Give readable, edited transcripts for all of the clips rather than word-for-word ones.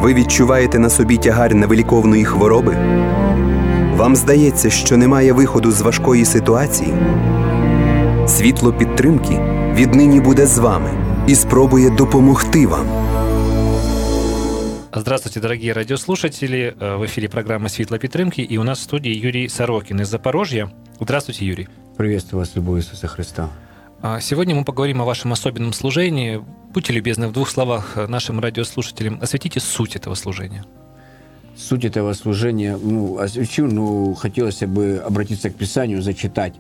Ви відчуваєте на собі тягар невиліковної хвороби? Вам здається, що немає виходу з важкої ситуації? Світло підтримки віднині буде з вами і спробує допомогти вам. Здравствуйте, дорогие радиослушатели. В эфире программа «Светло Підтримки», и у нас в студии Юрий Сорокин из Запорожья. Здравствуйте, Юрий. Приветствую вас, любовь Иисуса Христа. Сегодня мы поговорим о вашем особенном служении. Будьте любезны, в двух словах нашим радиослушателям осветите суть этого служения. Суть этого служения, освещу, хотелось бы обратиться к Писанию, зачитать.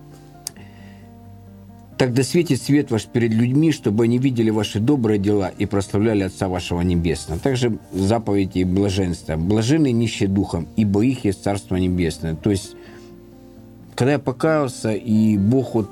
«Так да светит свет ваш перед людьми, чтобы они видели ваши добрые дела и прославляли Отца вашего Небесного». Также заповеди и блаженства. «Блаженны нищие духом, ибо их есть Царство Небесное». То есть, когда я покаялся, и Бог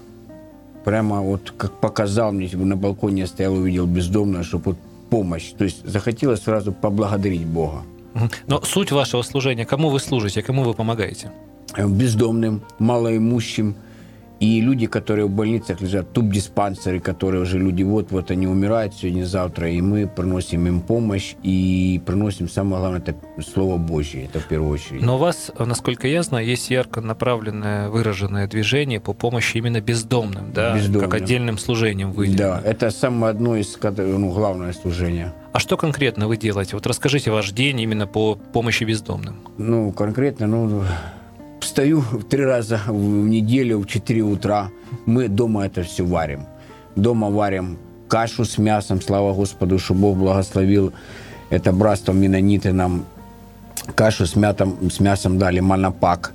прямо как показал мне, на балконе я стоял, увидел бездомного, чтобы помощь. То есть, захотелось сразу поблагодарить Бога. Но суть вашего служения, кому вы служите, кому вы помогаете? Бездомным, малоимущим. И люди, которые в больницах лежат, тубдиспансеры, которые уже люди, вот они умирают сегодня-завтра, и мы приносим им помощь, и приносим, самое главное, это Слово Божье, это в первую очередь. Но у вас, насколько я знаю, есть ярко направленное, выраженное движение по помощи именно бездомным, да? Бездомным. Как отдельным служением выделено. Да, это самое одно из, главное служение. А что конкретно вы делаете? Вот расскажите ваш день именно по помощи бездомным. Конкретно, встаю 3 раза в неделю в 4 утра. Мы дома это все варим. Дома варим кашу с мясом. Слава Господу, что Бог благословил это братство меннониты нам. Кашу с мясом дали, монопак.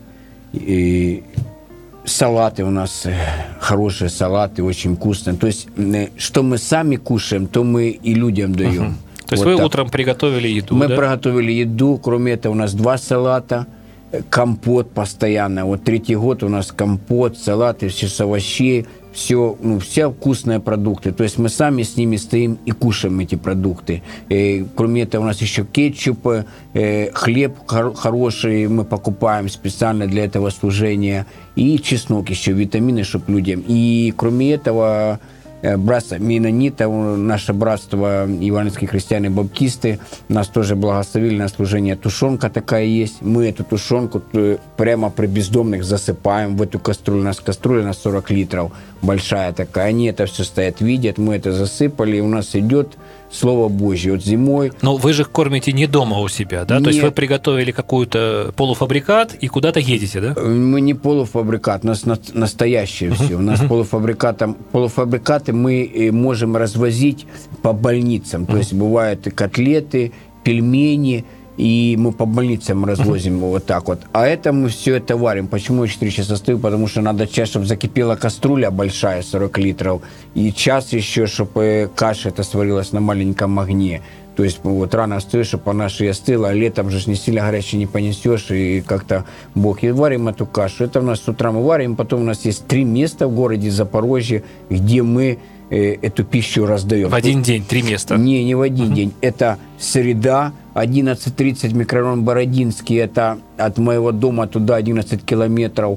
И салаты у нас хорошие салаты, очень вкусные. То есть, что мы сами кушаем, то мы и людям даем. То есть вы так. Утром приготовили еду, Мы приготовили еду. Кроме этого, у нас 2 салата. Компот постоянно. 3-й год у нас компот, салаты, все с овощей, все вкусные продукты. То есть мы сами с ними стоим и кушаем эти продукты. Кроме этого у нас еще кетчуп, хлеб хороший мы покупаем специально для этого служения. И чеснок еще, витамины, чтобы людям. И кроме этого братство меннонитов, наше братство евангельские христиане-баптисты, нас тоже благословили на служение. Тушенка такая есть. Мы эту тушенку прямо при бездомных засыпаем в эту кастрюлю. У нас кастрюля на 40 литров, большая такая. Они это все стоят, видят, мы это засыпали, и у нас идет Слово Божье. Зимой... Но вы же кормите не дома у себя, да? Нет. То есть вы приготовили какой-то полуфабрикат и куда-то едете, да? Мы не полуфабрикат, у нас настоящее все. У нас полуфабрикаты мы можем развозить по больницам. То есть бывают котлеты, пельмени, и мы по больницам развозим вот так вот. А это мы все это варим. Почему я 4 часа стою? Потому что надо час, чтобы закипела кастрюля большая, 40 литров, и час еще, чтобы каша это сварилась на маленьком огне. То есть рано стою, чтобы она остыла, а летом же не сильно горячей не понесешь, и как-то Бог. И варим эту кашу. Это у нас с утра мы варим, потом у нас есть 3 места в городе Запорожье, где мы эту пищу раздаем. В один день 3 места? Не в один день. Это среда, 11:30 микрорайон Бородинский, это от моего дома туда 11 километров.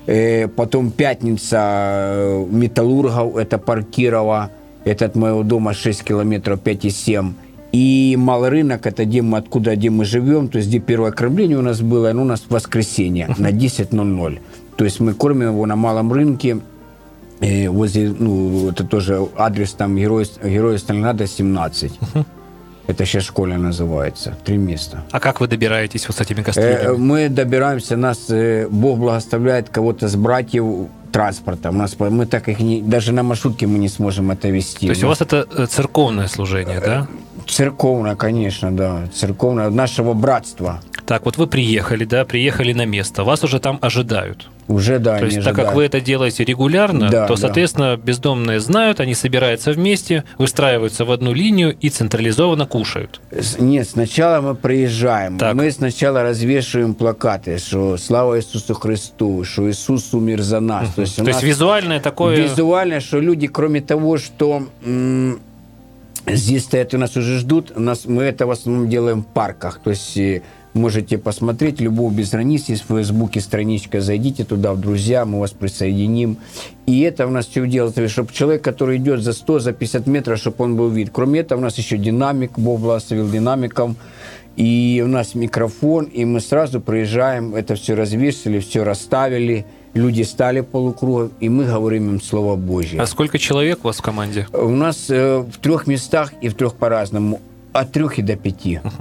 Потом пятница, Металлургов, это Паркирова, это от моего дома 6 километров, 5,7. И малый рынок, это где мы живем, то есть где первое кормление у нас было, у нас воскресенье на 10:00. То есть мы кормим его на малом рынке. Возле, это тоже адрес там Героя Сталинграда 17. Это сейчас школа называется. 3 места. А как вы добираетесь с этими кастрюлями? Мы добираемся, нас Бог благословляет кого-то с братьев транспортом. Мы так их даже на маршрутке мы не сможем это вести. То есть у вас это церковное служение, да? Церковное, конечно, да. Церковное, нашего братства. Так, вот вы приехали на место, вас уже там ожидают. Уже, да, то есть, так как вы это делаете регулярно, то, соответственно, бездомные знают, они собираются вместе, выстраиваются в одну линию и централизованно кушают. Нет, сначала мы приезжаем. Так. Мы сначала развешиваем плакаты, что «Слава Иисусу Христу», что «Иисус умер за нас». То есть визуальное такое... Визуальное, что люди, кроме того, что... Здесь стоят, у нас уже ждут, мы это в основном делаем в парках. То есть можете посмотреть. «Любовь без границ» есть в Фейсбуке страничка, зайдите туда в друзья, мы вас присоединим. И это у нас все делается, чтобы человек, который идет за 100, за 50 метров, чтобы он был вид. Кроме этого, у нас еще динамик, Бог благословил динамиком. И у нас микрофон, и мы сразу приезжаем, это все развесили, все расставили, люди стали полукругом, и мы говорим им Слово Божье. А сколько человек у вас в команде? У нас в 3 местах и в 3 по-разному, от 3 и до 5.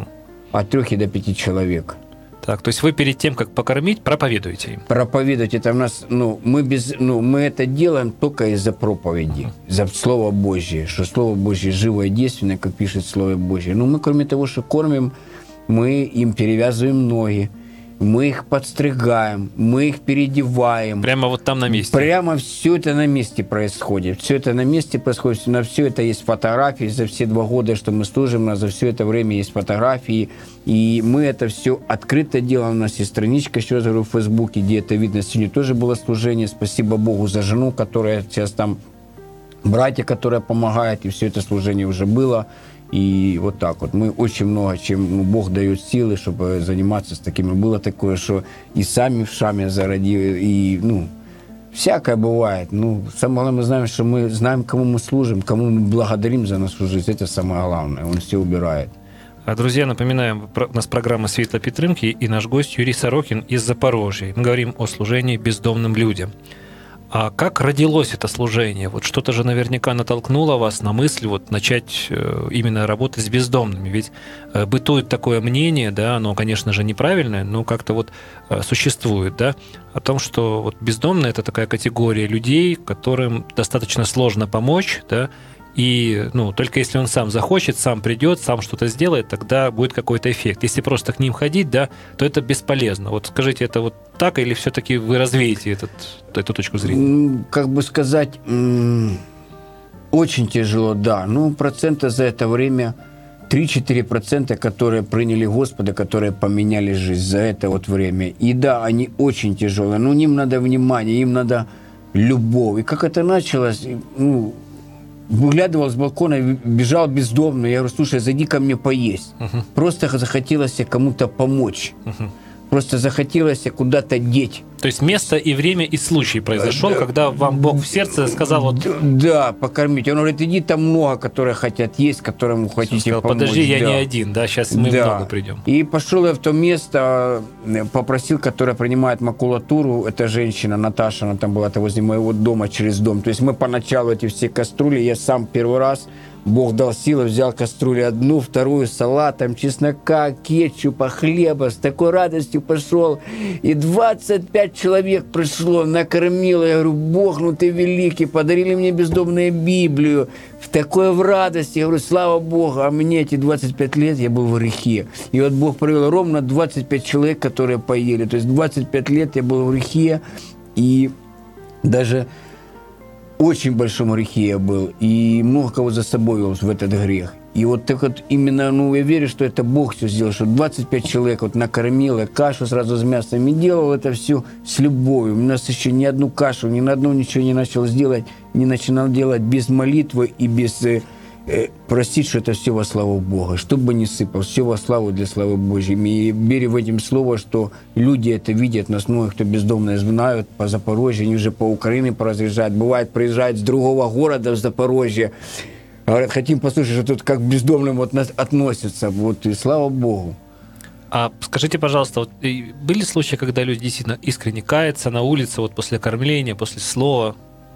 От 3 и до 5 человек. Так, то есть вы перед тем, как покормить, проповедуете им? Проповедовать, это у нас, мы это делаем только из-за проповеди, за Слово Божье, что Слово Божье живое и действенное, как пишет Слово Божье. Но мы, кроме того, что кормим, мы им перевязываем ноги, мы их подстригаем, мы их переодеваем. Прямо вот там на месте? Прямо все это на месте происходит. Все это на месте происходит, на все это есть фотографии. За все 2 года, что мы служим, у нас за все это время есть фотографии. И мы это все открыто делаем. У нас есть страничка, еще раз говорю, в Фейсбуке, где это видно. Сегодня тоже было служение. Спасибо Богу за жену, которая сейчас там, братья, которые помогают, и все это служение уже было. И вот так вот. Мы очень много, чем Бог дает силы, чтобы заниматься с такими. Было такое, что и сами в Шаме зародили, и, всякое бывает. Самое главное, мы знаем, что мы знаем, кому мы служим, кому мы благодарим за нашу жизнь. Это самое главное. Он все убирает. Друзья, напоминаем, у нас программа «Світло підтримки» и наш гость Юрий Сорокин из Запорожья. Мы говорим о служении бездомным людям. А как родилось это служение? Вот что-то же наверняка натолкнуло вас на мысль начать именно работать с бездомными. Ведь бытует такое мнение, да, оно, конечно же, неправильное, но как-то существует, да, о том, что бездомные – это такая категория людей, которым достаточно сложно помочь, да, и только если он сам захочет, сам придет, сам что-то сделает, тогда будет какой-то эффект. Если просто к ним ходить, да, то это бесполезно. Вот скажите, это так или все-таки вы развеете эту точку зрения? Как бы сказать, очень тяжело, да. Процента за это время 3-4%, которые приняли Господа, которые поменяли жизнь за это время. И да, они очень тяжелые, но им надо внимание, им надо любовь. И как это началось, выглядывал с балкона, бежал бездомный. Я говорю, слушай, зайди ко мне поесть. Просто захотелось кому-то помочь. Просто захотелось куда-то деть. То есть место и время и случай произошел, когда вам Бог в сердце сказал Да, покормить. Он говорит, иди, там много, которые хотят есть, которым вы хотите сказал, помочь. Подожди, я не один, да, сейчас мы много придем. И пошел я в то место, попросил, которая принимает макулатуру, это женщина Наташа, она там была возле моего дома, через дом. То есть мы поначалу эти все кастрюли, я сам первый раз, Бог дал силу, взял кастрюлю 1, 2, салатом, чеснока, кетчупа, хлеба, с такой радостью пошел. И 25 человек пришло, накормило. Я говорю, Бог, ты великий, подарили мне бездомную Библию. В такой радости. Я говорю, слава Богу, а мне эти 25 лет я был в грехе. И Бог привел ровно 25 человек, которые поели. То есть 25 лет я был в грехе, и даже очень большом грехе я был, и много кого за собой вел в этот грех. И именно, я верю, что это Бог все сделал, что 25 человек накормил, кашу сразу с мясом, и делал это все с любовью. У нас еще ни одну кашу, ни на одну ничего не начинал делать без молитвы и без простить, что это все во славу Бога. Что бы ни сыпал, все во славу для славы Божьей. И верю в этим слово, что люди это видят, нас многие, кто бездомные, знают по Запорожью, они уже по Украине поразъезжают. Бывает, приезжают с другого города в Запорожье, говорят, хотим послушать, что тут как к бездомным нас относятся. И слава Богу. А скажите, пожалуйста, были случаи, когда люди действительно искренне каются на улице после кормления, после слова?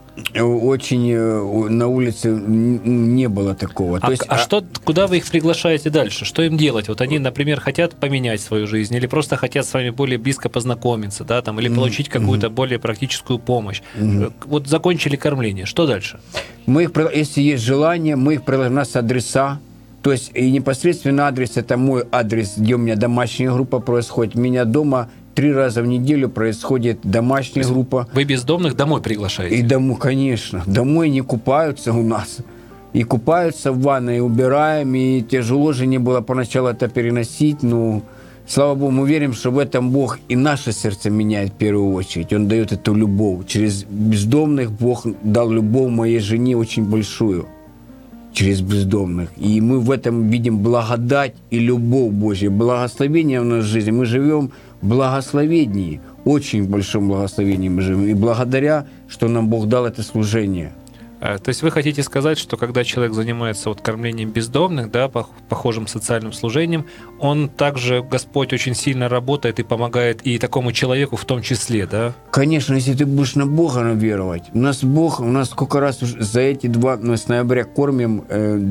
Очень на улице не было такого. Куда вы их приглашаете дальше? Что им делать? Они, например, хотят поменять свою жизнь или просто хотят с вами более близко познакомиться, да, или получить какую-то более практическую помощь. Закончили кормление. Что дальше? Если есть желание, мы их приглашаем, у нас адреса. То есть и непосредственно адрес, это мой адрес, где у меня домашняя группа происходит. У меня дома 3 раза в неделю происходит домашняя группа. Вы бездомных домой приглашаете? И домой, конечно. Домой не купаются у нас. И купаются в ванной, и убираем. И тяжело же не было поначалу это переносить. Но, слава Богу, мы верим, что в этом Бог и наше сердце меняет в первую очередь. Он дает эту любовь. Через бездомных Бог дал любовь моей жене очень большую. через бездомных. И мы в этом видим благодать и любовь Божью, благословение в нашей жизни. Мы живем в благословении, очень большом благословении мы живем. И благодаря, что нам Бог дал это служение. То есть вы хотите сказать, что когда человек занимается вот кормлением бездомных, да, похожим социальным служением, он также, Господь очень сильно работает и помогает и такому человеку в том числе, да? Конечно, если ты будешь на Бога веровать. У нас сколько раз за эти мы с ноября кормим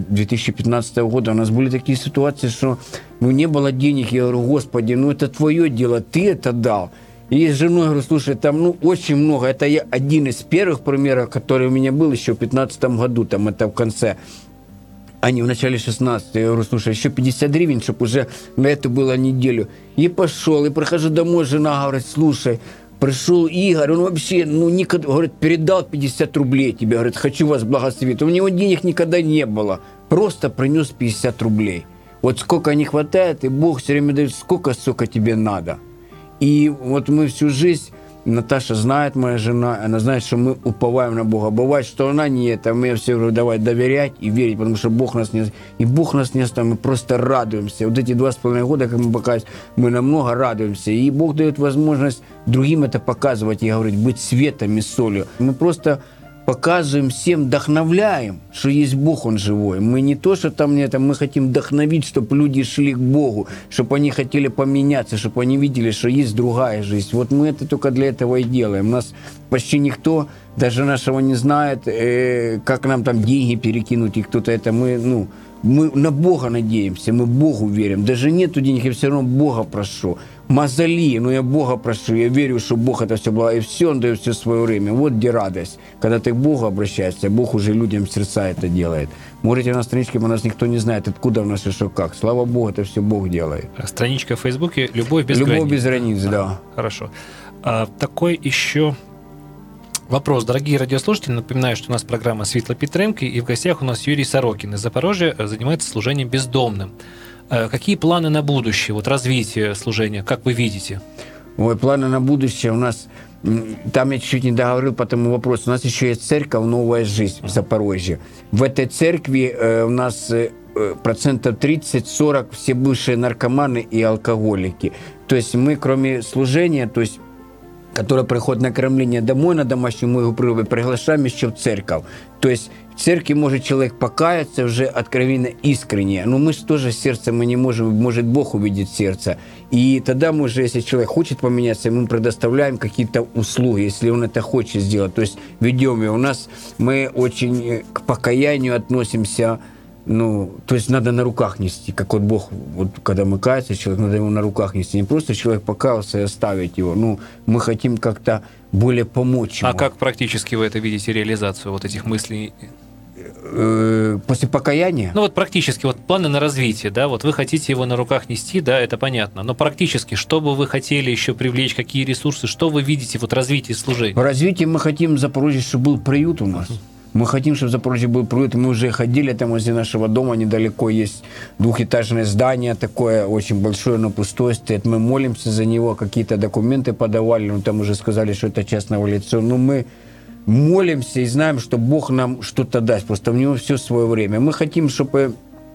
2015 года, у нас были такие ситуации, что не было денег. Я говорю, Господи, это Твое дело, Ты это дал. И с женой говорю, слушай, там очень много. Это я один из первых примеров, который у меня был еще в 2015 году, там это в конце, а не в начале 16. Я говорю, слушай, еще 50 гривен, чтобы уже на это было неделю. И пошел, и прихожу домой, жена говорит, слушай, пришел Игорь, он вообще, никогда, говорит, передал 50 рублей тебе, говорит, хочу вас благословить. У него денег никогда не было, просто принес 50 рублей. Вот сколько не хватает, и Бог все время дает, сколько тебе надо. И вот мы всю жизнь, Наташа знает, моя жена, она знает, что мы уповаем на Бога. Бывает, что она не это, мы все говорим, давай доверять и верить, потому что Бог нас не... И Бог нас не оставит, мы просто радуемся. Вот эти 2,5 года, как мы показываем, мы намного радуемся. И Бог дает возможность другим это показывать и говорить, быть светом и солью. Мы просто показываем всем, вдохновляем, что есть Бог, Он живой. Мы не то, что там не это, мы хотим вдохновить, чтобы люди шли к Богу, чтобы они хотели поменяться, чтобы они видели, что есть другая жизнь. Вот мы это только для этого и делаем. У нас почти никто даже нашего не знает, как нам там деньги перекинуть, и кто-то это, мы на Бога надеемся, мы Богу верим. Даже нету денег, я все равно Бога прошу. Мозоли, но я Бога прошу, я верю, что Бог это все благо, и все, Он дает все свое время. Вот где радость. Когда ты к Богу обращаешься, Бог уже людям сердца это делает. Можете на страничке, у нас никто не знает, откуда у нас и что как. Слава Богу, это все Бог делает. Страничка в Фейсбуке «Любовь без границ». «Любовь без границ», да. Хорошо. Такой еще вопрос. Дорогие радиослушатели, напоминаю, что у нас программа «Світла підтримки», и в гостях у нас Юрий Сорокин из Запорожья, занимается служением бездомным. Какие планы на будущее, вот развитие служения, как вы видите? Ой, планы на будущее у нас... Там я чуть-чуть не договорил по тому вопросу. У нас еще есть церковь «Новая жизнь» в Запорожье. В этой церкви у нас 30-40% все бывшие наркоманы и алкоголики. То есть мы, кроме служения, то есть которое приходит на кормление домой, на домашнюю мою группу, приглашаем еще в церковь. То есть в церкви может человек покаяться уже откровенно, искренне, но мы же тоже сердце мы не можем, может Бог увидит сердце. И тогда мы уже, если человек хочет поменяться, мы предоставляем какие-то услуги, если он это хочет сделать. То есть ведем его. У нас мы очень к покаянию относимся. То есть надо на руках нести, как вот Бог, вот когда мы каемся, человек, надо его на руках нести. Не просто человек покаялся и оставить его. Мы хотим как-то более помочь ему. А как практически вы это видите, реализацию вот этих мыслей? После покаяния? Практически, планы на развитие, да, вот вы хотите его на руках нести, да, это понятно, но практически, что бы вы хотели еще привлечь, какие ресурсы, что вы видите в развитии служения? В развитии мы хотим в Запорожье, чтобы был приют у нас. Мы хотим, чтобы в Запорожье был приют. Мы уже ходили, там возле нашего дома недалеко есть двухэтажное здание такое, очень большое, но пустое стоит. Мы молимся за него, какие-то документы подавали, там уже сказали, что это частного лица. Но мы молимся и знаем, что Бог нам что-то даст. Просто у него все свое время. Мы хотим, чтобы...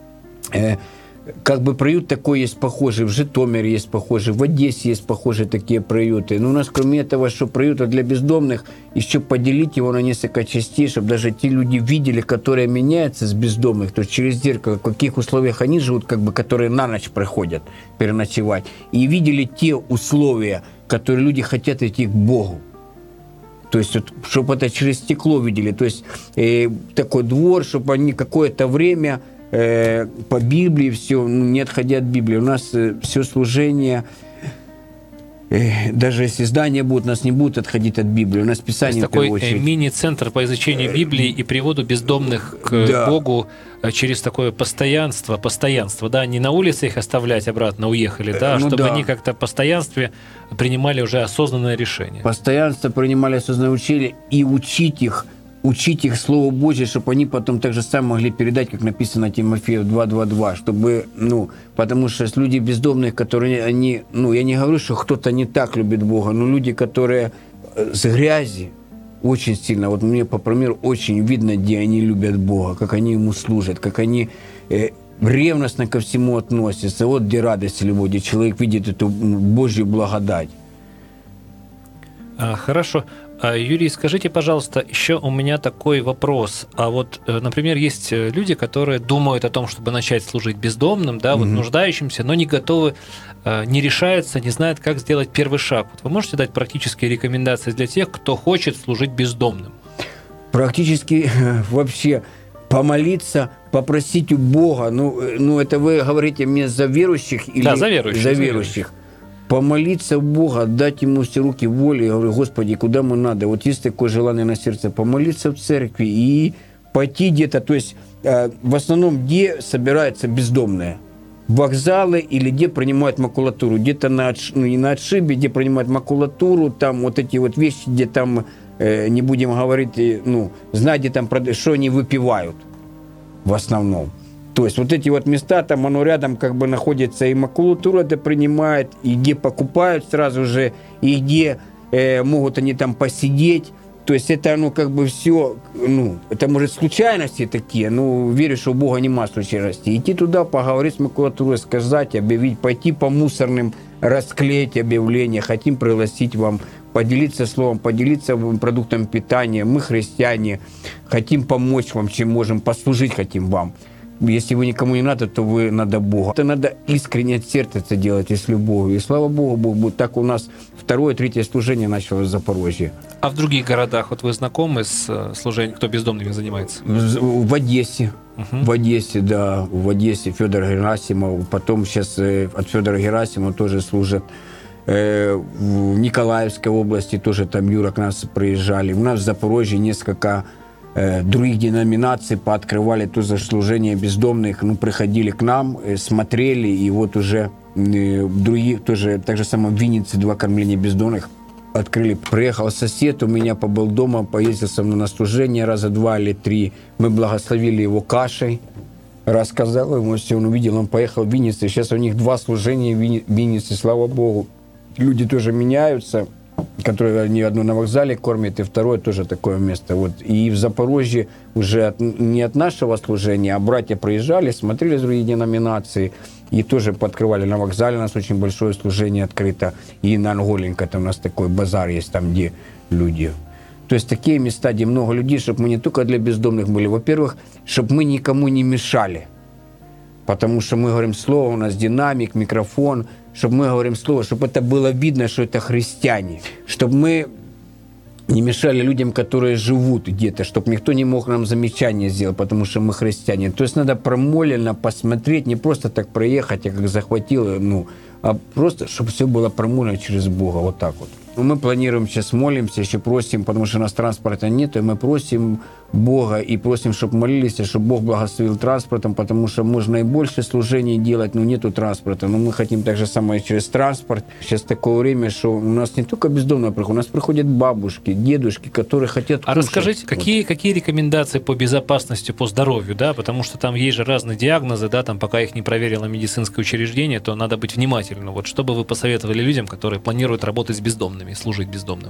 приют такой есть похожий, в Житомире есть похожий, в Одессе есть похожие такие приюты. Но у нас, кроме этого, что приюта для бездомных, еще поделить его на несколько частей, чтобы даже те люди видели, которые меняются с бездомных, то есть через зеркало, в каких условиях они живут, которые на ночь приходят переночевать, и видели те условия, которые люди хотят идти к Богу. То есть, чтобы это через стекло видели. То есть, такой двор, чтобы они какое-то время... по Библии все, не отходя от Библии. У нас все служение, даже если здания будут, у нас не будут отходить от Библии. У нас Писание в первую очередь. Такой мини-центр по изучению Библии и приводу бездомных к Богу через такое постоянство, да, не на улице их оставлять обратно, уехали, да, чтобы они как-то в постоянстве принимали уже осознанное решение. Постоянство принимали осознанное решение и учить их Слову Божьему, чтобы они потом так же сами могли передать, как написано Тимофею 2:22, чтобы, потому что люди бездомные, которые, я не говорю, что кто-то не так любит Бога, но люди, которые с грязи, Очень сильно. Вот мне, по примеру, очень видно, где они любят Бога, как они Ему служат, как они ревностно ко всему относятся. Вот где радость и любовь, где человек видит эту Божью благодать. Хорошо. Юрий, скажите, пожалуйста, еще у меня такой вопрос. А вот, например, есть люди, которые думают о том, чтобы начать служить бездомным, да, вот нуждающимся, но не готовы, не решаются, не знают, как сделать первый шаг. Вот вы можете дать практические рекомендации для тех, кто хочет служить бездомным? Практически вообще помолиться, попросить у Бога. Ну это вы говорите мне за верующих или да, за верующих? За верующих. Помолиться у Бога, отдать Ему все руки воли. Я говорю, Господи, куда мы надо? Вот есть такое желание на сердце. Помолиться в церкви и пойти где-то. То есть в основном где собираются бездомные? Вокзалы или где принимают макулатуру? Где-то не на отшибе, где принимают макулатуру. Там вот эти вот вещи, где там, не будем говорить, знаете, там, что они выпивают в основном. То есть вот эти вот места, там оно рядом как бы находится, и макулатура это принимает, и где покупают сразу же, и где могут они там посидеть. То есть это, как бы все, это может случайности такие, верю, что у Бога нема случайностей. Идти туда, поговорить с макулатурой, сказать, объявить, пойти по мусорным, расклеить объявления, хотим пригласить вам, поделиться словом, поделиться продуктом питания. Мы христиане, хотим помочь вам, чем можем, послужить хотим вам. Если вы никому не надо, то вы надо Богу. Это надо искренне от сердца это делать, и с любовью. И слава Богу, Бог будет. Так у нас 2-3 служение началось в Запорожье. А в других городах, вот вы знакомы с служением, кто бездомными занимается? В Одессе. В Одессе, да. В Одессе Федор Герасимов. Потом сейчас от Федора Герасимова тоже служат. В Николаевской области тоже там Юра к нас приезжали. У нас в Запорожье несколько других деноминаций пооткрывали тоже служение бездомных, приходили к нам, смотрели, и вот уже других тоже, так же само в Виннице 2 кормления бездомных открыли. Приехал сосед, у меня побыл дома, поездил со мной на служение раза 2 или 3. Мы благословили его кашей, рассказал ему, все, он увидел, он поехал в Винницу. Сейчас у них 2 служения в Виннице, слава Богу. Люди тоже меняются, которые они одно на вокзале кормят, и второе тоже такое место. Вот. И в Запорожье уже не от нашего служения, а братья приезжали, смотрели другие деноминации, и тоже подкрывали на вокзале. У нас очень большое служение открыто. И на Анголенко, там у нас такой базар есть, там, где люди. То есть такие места, где много людей, чтобы мы не только для бездомных были. Во-первых, чтобы мы никому не мешали. Потому что мы говорим слово, у нас динамик, микрофон, чтобы мы говорим слово, чтобы это было видно, что это христиане. Чтобы мы не мешали людям, которые живут где-то, чтобы никто не мог нам замечания сделать, потому что мы христиане. То есть надо промолено посмотреть, не просто так проехать, как захватило, а просто, чтобы все было промолено через Бога, вот так вот. Мы планируем, сейчас молимся, еще просим, потому что у нас транспорта нет, и мы просим Бога и просим, чтобы молились, чтобы Бог благословил транспортом, потому что можно и больше служений делать, но нету транспорта. Но мы хотим так же самое через транспорт. Сейчас такое время, что у нас не только бездомные приходят, у нас приходят бабушки, дедушки, которые хотят кушать. А расскажите, какие рекомендации по безопасности, по здоровью, да, потому что там есть же разные диагнозы, да, там пока их не проверило медицинское учреждение, то надо быть внимательным. Вот что бы вы посоветовали людям, которые планируют работать с бездомными, служить бездомным?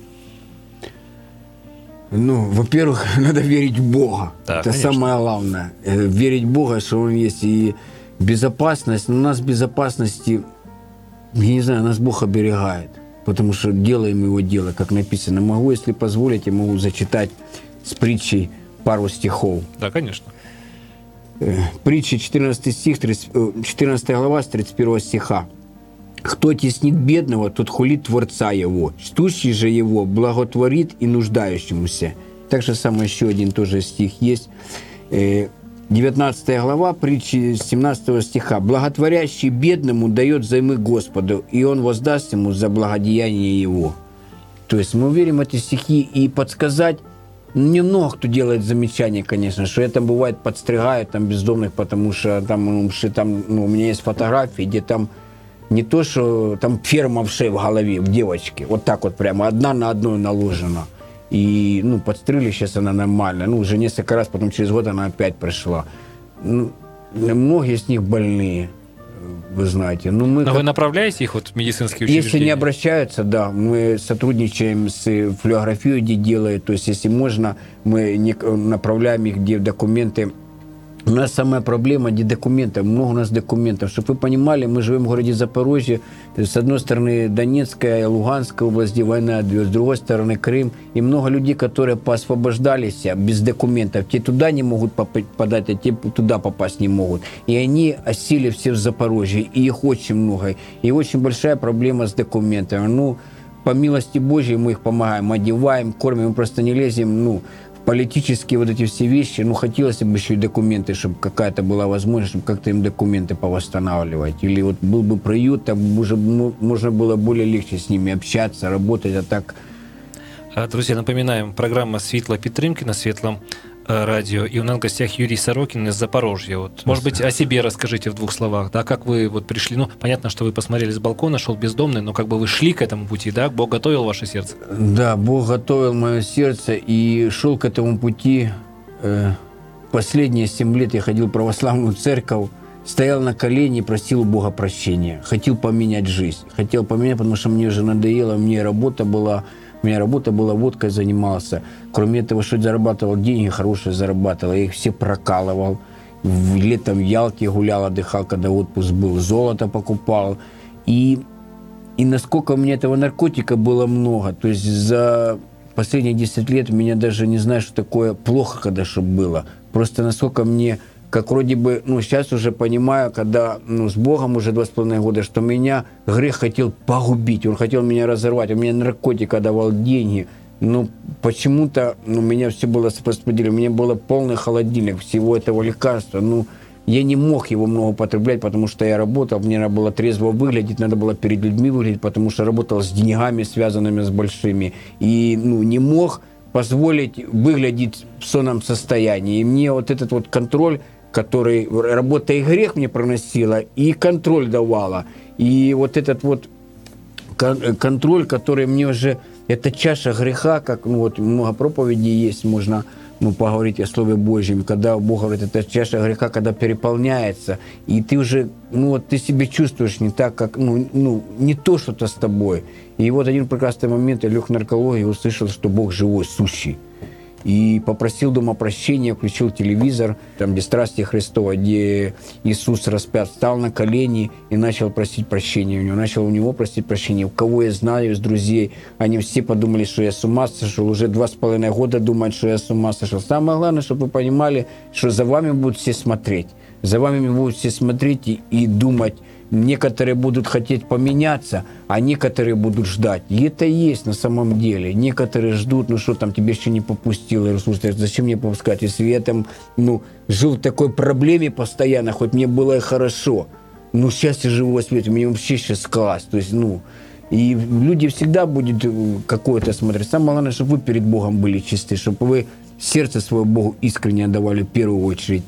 Во-первых, надо верить в Бога. Да, это конечно. самое главное. Верить в Бога, что Он есть. И безопасность, у нас безопасности, я не знаю, нас Бог оберегает. Потому что делаем Его дело, как написано. Могу, если позволите, могу зачитать с притчей пару стихов. Да, конечно. Притча 14 глава с 31 стиха. «Кто теснит бедного, тот хулит Творца его, чтущий же его благотворит и нуждающемуся». Так же самое еще один тоже стих есть. 19 глава, притчи 17 стиха. «Благотворящий бедному дает взаймы Господу, и он воздаст ему за благодеяние его». То есть мы верим в эти стихи и подсказать. Немного кто делает замечания, конечно, что это бывает подстригают там бездомных, потому что там у меня есть фотографии, где там не то, что там ферма в шее в голове, в девочке. Вот так вот прямо, одна на одной наложена. И, подстригли, сейчас она нормально. Уже несколько раз, потом через год она опять пришла. Многие из них больные. вы знаете. Но вы направляете их в медицинские учреждения? Если не обращаются, да, мы сотрудничаем с флюорографией, где делают, то есть если можно, мы направляем их, где документы. У нас самая проблема, где документов, много у нас документов. Чтобы вы понимали, мы живем в городе Запорожье, с одной стороны Донецкая, Луганская область, где война, с другой стороны Крым. И много людей, которые поосвобождались без документов, те туда не могут подать, а те туда попасть не могут. И они осели все в Запорожье, и их очень много. И очень большая проблема с документами. Ну, по милости Божьей мы их помогаем, одеваем, кормим, мы просто не лезем, политические вот эти все вещи, хотелось бы еще и документы, чтобы какая-то была возможность, чтобы как-то им документы повосстанавливать. Или вот был бы приют, там уже можно было более легче с ними общаться, работать, а так... Друзья, напоминаем, программа «Світла підтримки» на Светлом радио. И у нас в гостях Юрий Сорокин из Запорожья. Вот, может быть, о себе расскажите в двух словах, да, как вы вот пришли. Понятно, что вы посмотрели с балкона, шел бездомный, но как бы вы шли к этому пути, да? Бог готовил ваше сердце? Да, Бог готовил мое сердце, и шел к этому пути. Последние 7 лет я ходил в православную церковь, стоял на колени, просил у Бога прощения. Хотел поменять жизнь. Хотел поменять, потому что мне уже надоело, у меня работа была, водкой занимался. Кроме этого, что зарабатывал деньги, хорошие зарабатывал. Я их все прокалывал. Летом в Ялте гулял, отдыхал, когда отпуск был. Золото покупал. И насколько у меня этого наркотика было много. То есть за последние 10 лет меня даже не знаю, что такое плохо, когда что было. Просто насколько мне... Как вроде бы, сейчас уже понимаю, когда с Богом уже 2,5 года, что меня грех хотел погубить, он хотел меня разорвать, он мне наркотика давал, деньги. Почему-то меня все было с распределено, у меня был полный холодильник всего этого лекарства. Я не мог его много употреблять, потому что я работал, мне надо было трезво выглядеть, надо было перед людьми выглядеть, потому что работал с деньгами, связанными с большими. И не мог позволить выглядеть в сонном состоянии. И мне вот этот вот контроль, который работа и грех мне проносила, и контроль давала. И вот этот вот контроль, который мне уже... Это чаша греха, как много проповедей есть, можно поговорить о Слове Божьем, когда Бог говорит, это чаша греха, когда переполняется, и ты уже, ты себя чувствуешь не так, как, не то что-то с тобой. И вот один прекрасный момент я лег в наркологию и услышал, что Бог живой, сущий. И попросил дома прощения, включил телевизор, там, где страсти Христова, где Иисус распят, встал на колени и начал просить прощения у него. Начал у него просить прощения. У кого я знаю из друзей, они все подумали, что я с ума сошел. Уже 2,5 года думают, что я с ума сошел. Самое главное, чтобы вы понимали, что за вами будут все смотреть. За вами будут все смотреть и думать. Некоторые будут хотеть поменяться, а некоторые будут ждать. И это есть на самом деле. Некоторые ждут, что там тебе еще не попустил Иисус. Зачем мне попускать? Если я там, жил в такой проблеме постоянно, хоть мне было и хорошо. Сейчас я живу во свете, мне вообще сейчас класс. То есть, и люди всегда будут какое-то смотреть. Самое главное, чтобы вы перед Богом были чисты, чтобы вы сердце свое Богу искренне отдавали в первую очередь.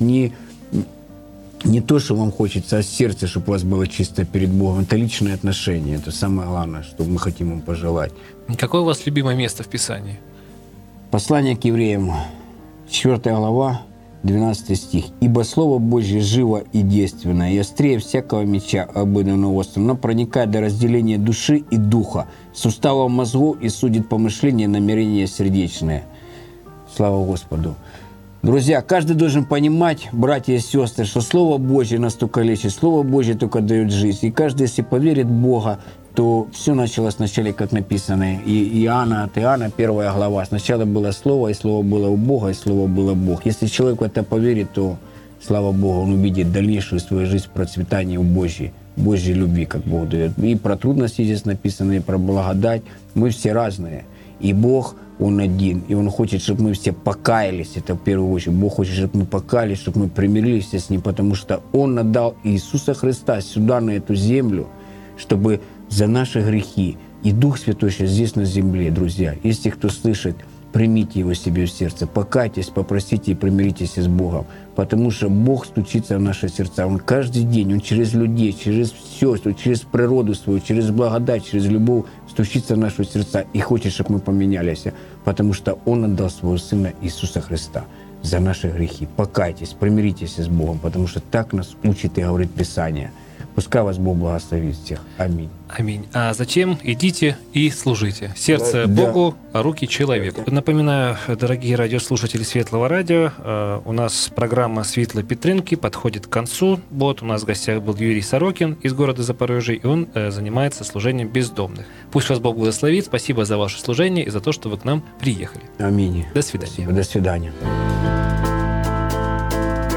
Не то, что вам хочется, а сердце, чтобы у вас было чисто перед Богом. Это личные отношения. Это самое главное, что мы хотим вам пожелать. Какое у вас любимое место в Писании? Послание к евреям, 4 глава, 12 стих. «Ибо Слово Божье живо и действенно, и острее всякого меча обыденного острого, но проникает до разделения души и духа, суставов мозгов и судит помышления, намерения сердечные». Слава Господу! Друзья, каждый должен понимать, братья и сестры, что Слово Божье нас только лечит, Слово Божье только дает жизнь. И каждый, если поверит в Бога, то все началось вначале, как написано, и от Иоанна, 1 глава. Сначала было Слово, и Слово было у Бога, и Слово было Бог. Если человек в это поверит, то, слава Богу, он увидит дальнейшую свою жизнь в процветании у Божьей любви, как Бог дает. И про трудности здесь написано, и про благодать. Мы все разные. И Бог, Он один. И Он хочет, чтобы мы все покаялись. Это в первую очередь. Бог хочет, чтобы мы покаялись, чтобы мы примирились с Ним, потому что Он отдал Иисуса Христа сюда, на эту землю, чтобы за наши грехи. И Дух Святой сейчас здесь на земле, друзья. Если кто слышит, примите Его себе в сердце, покайтесь, попросите и примиритесь с Богом. Потому что Бог стучится в наши сердца. Он каждый день, Он через людей, через все, через природу свою, через благодать, через любовь стучится в наши сердца и хочет, чтобы мы поменялись. Потому что Он отдал Своего Сына Иисуса Христа за наши грехи. Покайтесь, примиритесь с Богом, потому что так нас учит и говорит Писание. Пускай вас Бог благословит всех. Аминь. Аминь. А затем идите и служите. Сердце Да. Богу, а руки человеку. Напоминаю, дорогие радиослушатели Светлого радио, у нас программа «Світло підтримки» подходит к концу. Вот у нас в гостях был Юрий Сорокин из города Запорожье, и он занимается служением бездомных. Пусть вас Бог благословит. Спасибо за ваше служение и за то, что вы к нам приехали. Аминь. До свидания. Спасибо. До свидания.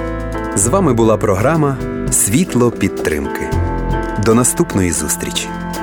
З вами була програма «Світло підтримки». До наступної зустрічі!